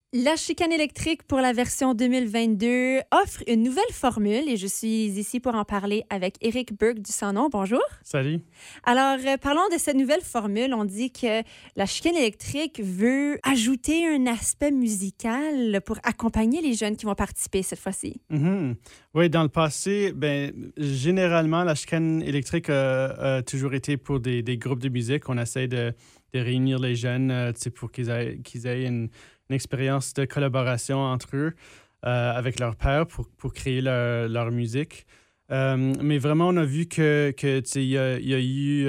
La chicane électrique pour la version 2022 offre une nouvelle formule et je suis ici pour en parler avec Éric Burke du Sans Nom. Bonjour. Salut. Alors, parlons de cette nouvelle formule. On dit que la chicane électrique veut ajouter un aspect musical pour accompagner les jeunes qui vont participer cette fois-ci. Mhm. Oui, dans le passé, généralement, la chicane électrique a toujours été pour des groupes de musique. On essaie de réunir les jeunes pour qu'ils aient une expérience de collaboration entre eux avec leurs pairs pour créer leur musique. Mais vraiment, on a vu que il y a eu...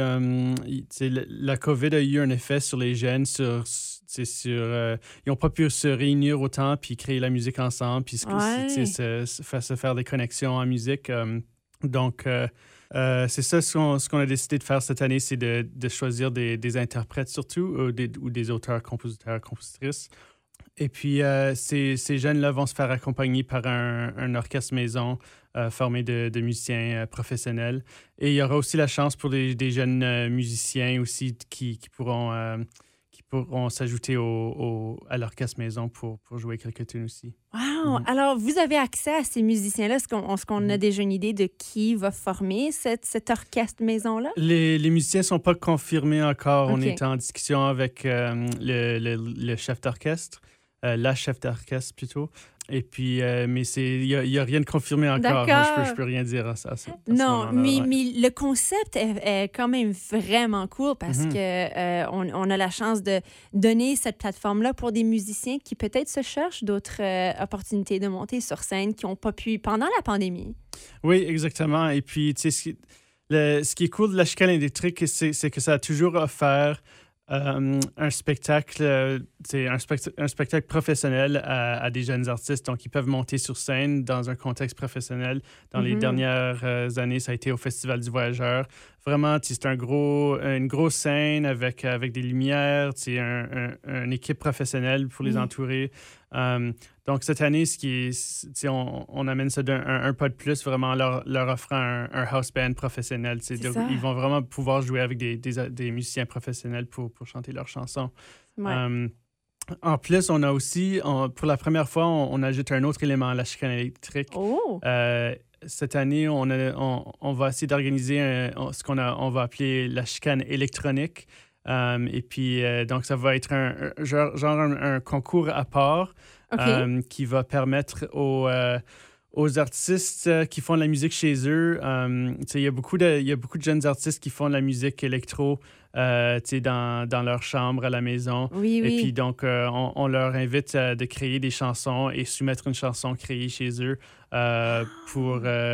la COVID a eu un effet sur les jeunes, ils n'ont pas pu se réunir autant puis créer la musique ensemble puis se faire des connexions en musique. Donc, c'est ça ce qu'on a décidé de faire cette année, c'est de choisir des interprètes surtout ou des auteurs, compositeurs, compositrices. Et puis, ces jeunes-là vont se faire accompagner par un orchestre maison formé de musiciens professionnels. Et il y aura aussi la chance pour des jeunes musiciens aussi qui pourront s'ajouter à l'orchestre maison pour jouer quelques tunes aussi. Wow! Alors, vous avez accès à ces musiciens-là. Est-ce qu'on a déjà une idée de qui va former cet orchestre maison-là? Les musiciens ne sont pas confirmés encore. Okay. On est en discussion avec le chef d'orchestre. La chef d'orchestre plutôt. Et puis, mais il y a rien de confirmé encore. Moi, je peux rien dire à ça. Non, mais le concept est quand même vraiment cool parce que on a la chance de donner cette plateforme-là pour des musiciens qui peut-être se cherchent d'autres opportunités de monter sur scène qui n'ont pas pu pendant la pandémie. Oui, exactement. Et puis, tu sais, ce qui est cool de la chicane électrique, c'est que ça a toujours offert un spectacle professionnel à des jeunes artistes. Donc, ils peuvent monter sur scène dans un contexte professionnel. Dans les dernières années, ça a été au Festival du Voyageur. Vraiment, c'est une grosse scène avec des lumières, une équipe professionnelle pour les entourer. Donc, cette année, on amène ça un pas de plus, vraiment leur offrant un house band professionnel. Ils vont vraiment pouvoir jouer avec des musiciens professionnels pour chanter leurs chansons. Ouais. En plus, on a aussi, pour la première fois, on ajoute un autre élément à la chicane électrique. Oh! Cette année, on va essayer d'organiser on va appeler la chicane électronique. Et puis, donc, ça va être un concours à part. Okay. Qui va permettre aux artistes qui font de la musique chez eux. Il y a beaucoup de jeunes artistes qui font de la musique électro dans leur chambre à la maison. Oui. Et puis donc, on leur invite de créer des chansons et soumettre une chanson créée chez eux pour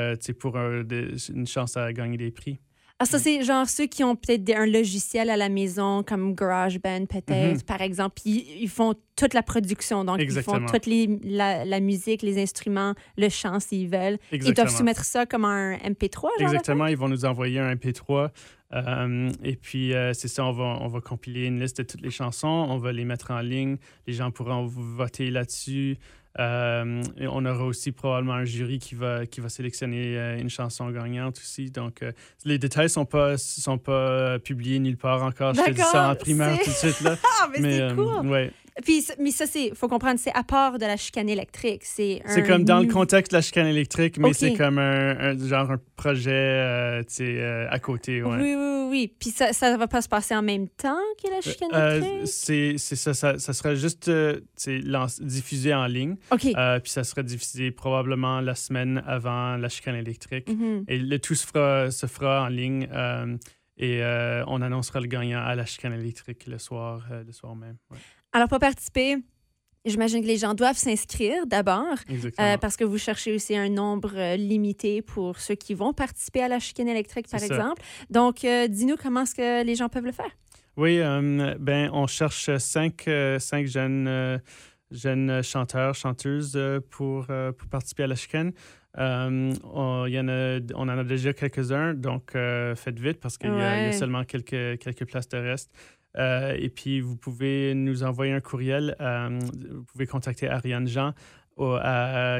une chance à gagner des prix. Ah, ça, c'est genre ceux qui ont peut-être un logiciel à la maison, comme GarageBand, peut-être, par exemple. Puis ils font toute la production. Donc, Exactement. Ils font toute la musique, les instruments, le chant, s'ils veulent. Exactement. Ils doivent soumettre ça comme un MP3, genre? Exactement. Ils vont nous envoyer un MP3. Et puis, c'est ça, on va compiler une liste de toutes les chansons. On va les mettre en ligne. Les gens pourront voter là-dessus. Et on aura aussi probablement un jury qui va sélectionner une chanson gagnante aussi. Donc, les détails sont pas publiés nulle part encore. Je te dis ça en primaire tout de suite. Là. Ah, mais c'est cool! Ouais. Puis, mais ça, faut comprendre, c'est à part de la chicane électrique. C'est comme dans le contexte de la chicane électrique, mais okay. C'est comme un projet à côté. Ouais. Oui. Puis ça va pas se passer en même temps que la chicane électrique? C'est ça sera juste diffusé en ligne. OK. Puis ça sera diffusé probablement la semaine avant la chicane électrique. Et le tout se fera en ligne. Et on annoncera le gagnant à la chicane électrique le soir même. Ouais. Alors, pour participer, j'imagine que les gens doivent s'inscrire d'abord parce que vous cherchez aussi un nombre limité pour ceux qui vont participer à la chicane électrique, par exemple. Donc, dis-nous comment est-ce que les gens peuvent le faire? Oui, on cherche cinq jeunes chanteurs, chanteuses pour participer à la chicane. On en a déjà quelques-uns, donc faites vite parce qu'il y a seulement quelques places de reste. Et puis, vous pouvez nous envoyer un courriel. Vous pouvez contacter Ariane Jean à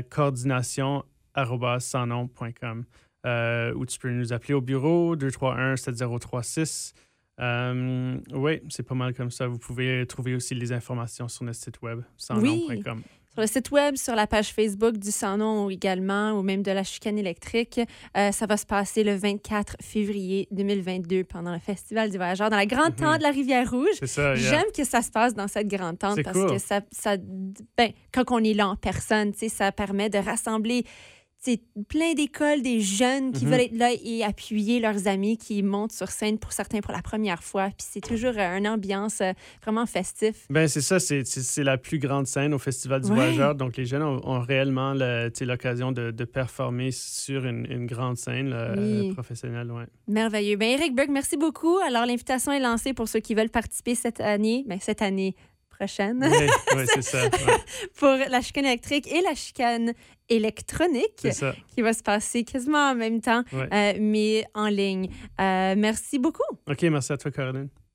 coordination@sansnom.com ou tu peux nous appeler au bureau 231-7036 Oui, c'est pas mal comme ça. Vous pouvez trouver aussi les informations sur notre site web, Oui. sansnom.com. Sur le site web, sur la page Facebook du Sans Nom également, ou même de la Chicane électrique. Ça va se passer le 24 février 2022 pendant le Festival du Voyageur dans la grande tente de la Rivière-Rouge. C'est ça, J'aime que ça se passe dans cette grande tente C'est parce cool. que ben, quand on est là en personne, ça permet de rassembler plein d'écoles, des jeunes qui veulent être là et appuyer leurs amis qui montent sur scène pour certains pour la première fois. Puis c'est toujours une ambiance vraiment festive. Ben c'est ça, c'est la plus grande scène au Festival du Voyageur. Donc, les jeunes ont réellement l'occasion de performer sur une grande scène professionnelle. Ouais. Merveilleux. Ben, Éric Burke, merci beaucoup. Alors, l'invitation est lancée pour ceux qui veulent participer cette année prochaine. Oui, c'est ça. Ouais. Pour la chicane électrique et la chicane électronique qui va se passer quasiment en même temps, mais en ligne. Merci beaucoup. OK, merci à toi, Caroline.